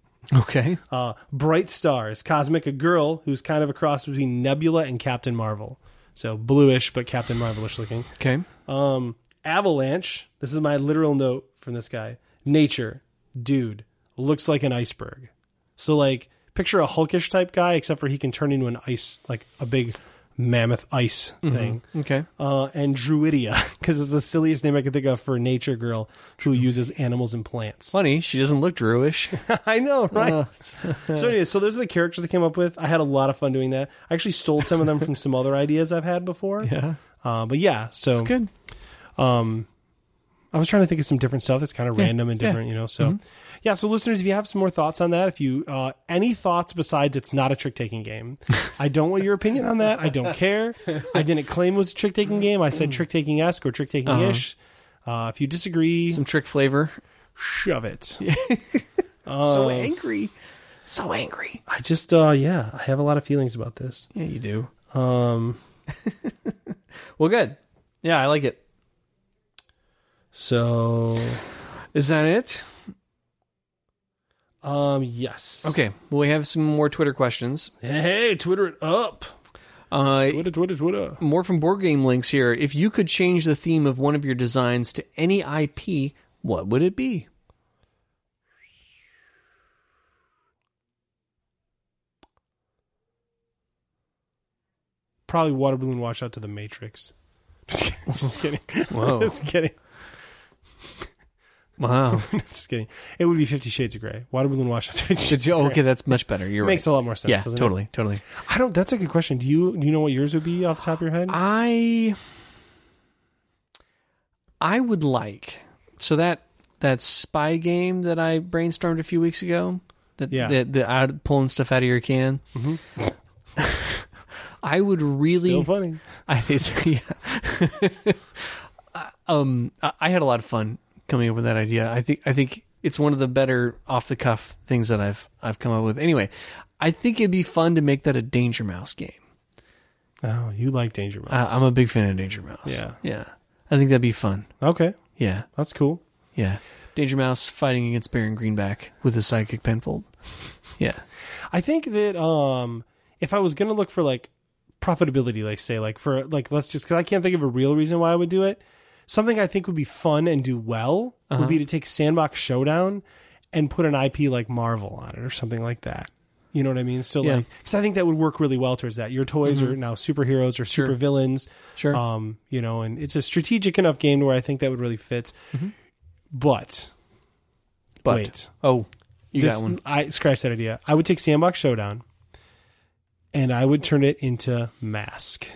Okay. Uh, Bright Star is cosmic, a girl who's kind of a cross between Nebula and Captain Marvel. So bluish, but Captain Marvelish looking. Okay. Um, Avalanche. This is my literal note from this guy. Nature, dude, looks like an iceberg. So like, picture a Hulkish type guy, except for he can turn into an ice, like a big mammoth ice thing. Okay. Uh, and Druidia, because it's the silliest name I could think of for a nature girl who uses animals and plants. Funny, she doesn't look Druish. I know, right? Uh, So anyway, so those are the characters I came up with. I had a lot of fun doing that. I actually stole some of them from some other ideas I've had before. yeah. Uh, but yeah, so It's good. Um, I was trying to think of some different stuff that's kind of Yeah, random and yeah. different, you know. So, yeah. So, listeners, if you have some more thoughts on that, if you uh, any thoughts besides it's not a trick taking game, I don't want your opinion on that. I don't care. I didn't claim it was a trick taking game. I said trick taking esque or trick taking ish. Uh, if you disagree, Some trick flavor. shove it. so angry. So angry. I just, uh, yeah, I have a lot of feelings about this. Yeah, you do. Um, Well, good. Yeah, I like it. so, Is that it? um, yes. Okay. Well, we have some more Twitter questions. Hey, Twitter it up. Uh, Twitter, Twitter, Twitter. more from Board Game Links here. If you could change the theme of one of your designs to any I P, what would it be? Probably water balloon washout to the Matrix. Just kidding. Just kidding. Whoa. Just kidding. Wow. Just kidding. It would be Fifty Shades of Grey. Water balloon washout to Fifty Shades Oh, of okay, Grey. that's much better. You're Makes right. a lot more sense. Yeah, doesn't totally, totally. It? I don't. That's a good question. Do you do you know what yours would be off the top of your head? I I would like so that that spy game that I brainstormed a few weeks ago. That Yeah. the, the out, pulling stuff out of your can. I would really. Still funny. I think, yeah. um, I I had a lot of fun coming up with that idea. I think I think it's one of the better off the cuff things that I've I've come up with. Anyway, I think it'd be fun to make that a Danger Mouse game. Oh, you like Danger Mouse? I, I'm a big fan of Danger Mouse. Yeah. yeah. I think that'd be fun. Okay, Yeah, that's cool. yeah. Danger Mouse fighting against Baron Greenback with his sidekick Penfold. Yeah. I think that um, if I was gonna look for like profitability, like say, like for like let's just because I can't think of a real reason why I would do it. Something I think would be fun and do well Uh-huh. would be to take Sandbox Showdown and put an I P like Marvel on it or something like that. You know what I mean? So Yeah. like, because I think that would work really well towards that. Your toys are now superheroes or Sure. super villains. Sure. Um, you know, and it's a strategic enough game where I think that would really fit. But, But wait, oh, you this, got one. I scratched that idea. I would take Sandbox Showdown and I would turn it into Mask.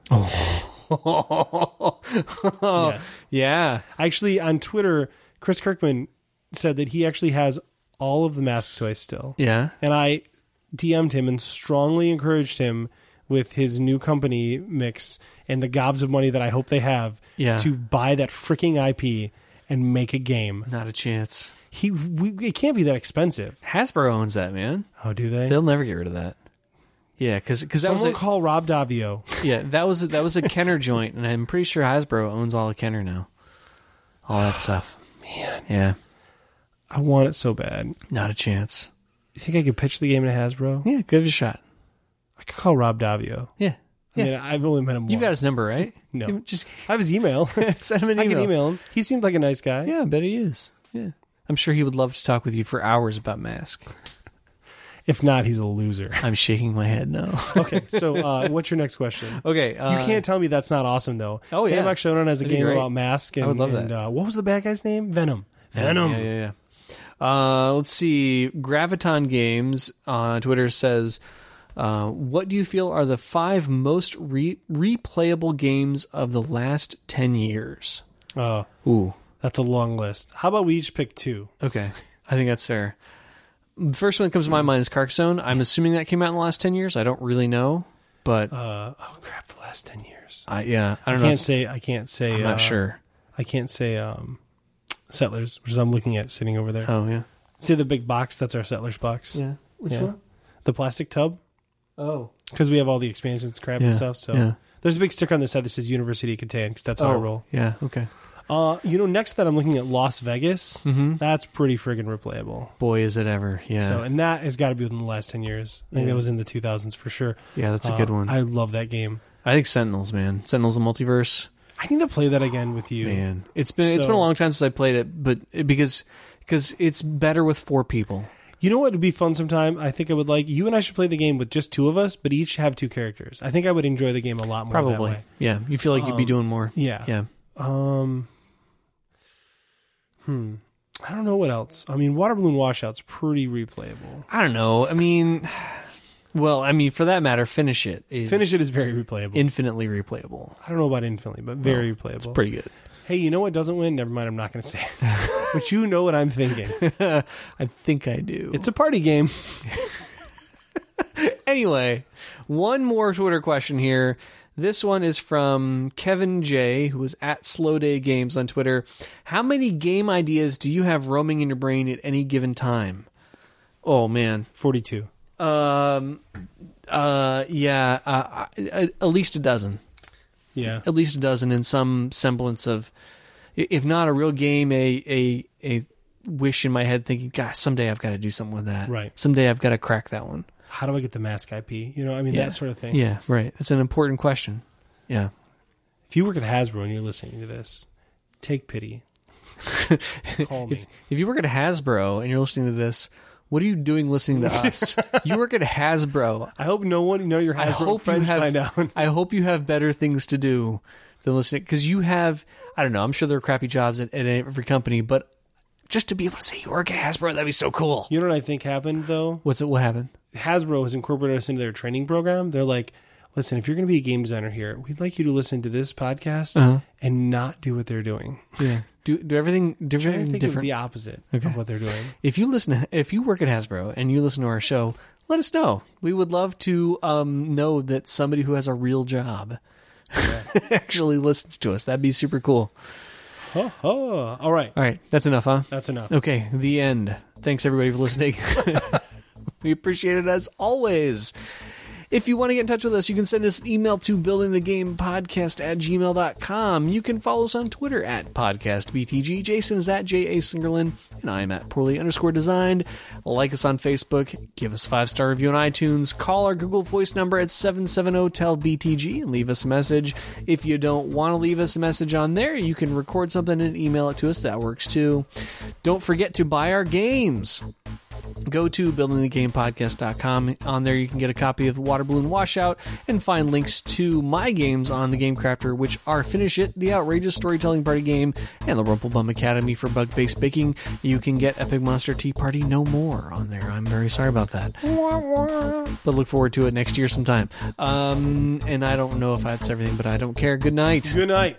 Yes. Yeah. Actually, on Twitter, Chris Kirkman said that he actually has all of the Mask toys still. Yeah. And I D M'd him and strongly encouraged him with his new company mix and the gobs of money that I hope they have Yeah. to buy that freaking I P and make a game. Not a chance. He, we, it can't be that expensive. Hasbro owns that, man. Oh, do they? They'll never get rid of that. Yeah, because that was Someone a, call Rob Davio. yeah that was a, that was a Kenner joint, and I'm pretty sure Hasbro owns all of Kenner now. All that stuff. Man. Yeah. I want it so bad. Not a chance. You think I could pitch the game to Hasbro? Yeah, give it a shot. I could call Rob Davio. Yeah. I mean, I've only met him once. You've got his number, right? No. Give- Just I have his email. send him an I email. can email him. He seems like a nice guy. Yeah, I bet he is. Yeah. I'm sure he would love to talk with you for hours about Mask. If not, he's a loser. I'm shaking my head no. Okay, so uh, what's your next question? Okay. Uh, You can't tell me that's not awesome, though. Oh, yeah. Sandbox Showdown has a That'd be game great. about Mask. And, I would love and, that. Uh, what was the bad guy's name? Venom. Venom. Yeah, yeah, yeah. Uh, let's see. Graviton Games on Twitter says, uh, what do you feel are the five most re- replayable games of the last ten years? Oh, Ooh. that's a long list. How about we each pick two? Okay. I think that's fair. The first one that comes to my mind is Carcassonne. I'm assuming that came out in the last ten years. I don't really know, but Uh, oh, crap, the last ten years. I, yeah, I I don't know. can't say, I can't say, I'm uh, not sure. I can't say um, Settlers, which is I'm looking at sitting over there. Oh, yeah. See the big box? That's our Settlers box. Yeah. Which Yeah. one? The plastic tub? Oh. Because we have all the expansions, crap Yeah, and stuff. So yeah. there's a big sticker on the side that says University of Catan, because that's how I Oh, roll. yeah, okay. Uh, you know, next that I'm looking at Las Vegas. Mm-hmm. That's pretty friggin' replayable. Boy, is it ever. Yeah. So, and that has got to be within the last ten years. I think Yeah. that was in the two thousands for sure. yeah, that's a Uh, good one. I, I love that game. think Sentinels, man. Sentinels the Multiverse. I need to play that again with you. Man, it's been it's So- been a long time since I played it, but it, because because it's better with four people. You know what would be fun sometime? I think I would like you and I should play the game with just two of us, but each have two characters. I think I would enjoy the game a lot more that Probably. way. Yeah, you feel like you'd be Um, doing more. Yeah. Yeah. Um. Hmm. I don't know what else. I mean, Water Balloon Washout's pretty replayable. I don't know. I mean, well, I mean, for that matter, Finish It is Finish It is very replayable. infinitely replayable. I don't know about infinitely, but very replayable. Pretty good. Hey, you know what doesn't win? Never mind, I'm not going to say it. But you know what I'm thinking. I think I do. It's a party game. Anyway, one more Twitter question here. This one is from Kevin J, who is at Slow Day Games on Twitter. How many game ideas do you have roaming in your brain at any given time? Oh man, forty-two. um, uh, yeah, uh, at at least a dozen. Yeah. At least a dozen in some semblance of, if not a real game, a a a wish in my head, thinking, "Gosh, someday I've got to do something with that. Right. Someday I've got to crack that one." How do I get the Mask I P? You know, I mean, Yeah. that sort of thing. Yeah, right. It's an important question. Yeah. If you work at Hasbro and you're listening to this, take pity. Call me. If, if you work at Hasbro and you're listening to this, what are you doing listening to us? You work at Hasbro. I hope no one, you know, your I Hasbro hope you friends have. find out. I hope you have better things to do than listening, because you have. I don't know. I'm sure there are crappy jobs at, at every company, but just to be able to say you work at Hasbro, that'd be so cool. You know what I think happened, though? What's it? What happened? Hasbro has incorporated us into their training program. They're like, listen, if you're going to be a game designer here, we'd like you to listen to this podcast Uh-huh. and not do what they're doing. Yeah. Do do everything do Try to everything think of different. the opposite Okay. of what they're doing. If you listen, to, if you work at Hasbro and you listen to our show, let us know. We would love to um, know that somebody who has a real job actually listens to us. That'd be super cool. Oh, oh. All right. All right, that's enough, huh? That's enough. Okay, the end. Thanks everybody for listening. We appreciate it as always. If you want to get in touch with us, you can send us an email to buildingthegamepodcast at gmail dot com. You can follow us on Twitter at podcastbtg. Jason is at J A Singerlin, and I am at poorly underscore designed. Like us on Facebook, give us a five-star review on iTunes, call our Google Voice number at seven seven zero T E L B T G and leave us a message. If you don't want to leave us a message on there, you can record something and email it to us. That works too. Don't forget to buy our games. Go to building the game podcast dot com. On there, you can get a copy of Water Balloon Washout and find links to my games on the Game Crafter, which are Finish It, the Outrageous Storytelling Party Game, and the Rumplebum Academy for bug-based baking. You can get Epic Monster Tea Party No More on there. I'm very sorry about that. But look forward to it next year sometime. Um, and I don't know if that's everything, but I don't care. Good night. Good night.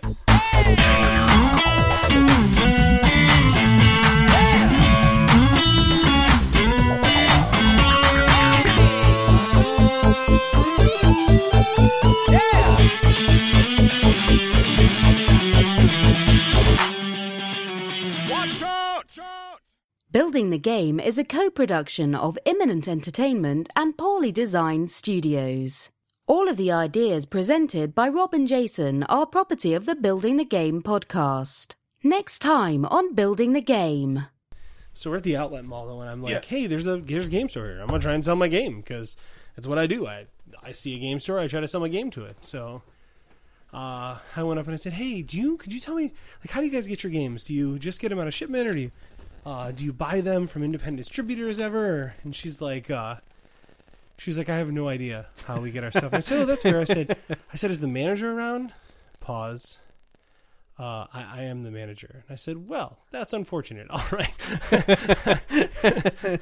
Building the Game is a co-production of Imminent Entertainment and Poorly Designed Studios. All of the ideas presented by Rob and Jason are property of the Building the Game podcast. Next time on Building the Game. So we're at the outlet mall though, and I'm like, Yeah. hey, there's a there's a game store here. I'm gonna try and sell my game because that's what I do. I I see a game store, I try to sell my game to it. So uh, I went up and I said, hey, do you could you tell me like how do you guys get your games? Do you just get them out of shipment, or do you uh, do you buy them from independent distributors ever? And she's like, uh, she's like, I have no idea how we get our stuff. And I said, oh, that's fair. I said, I said, is the manager around? Pause. Uh, I, I am the manager. And I said, well, that's unfortunate. All right.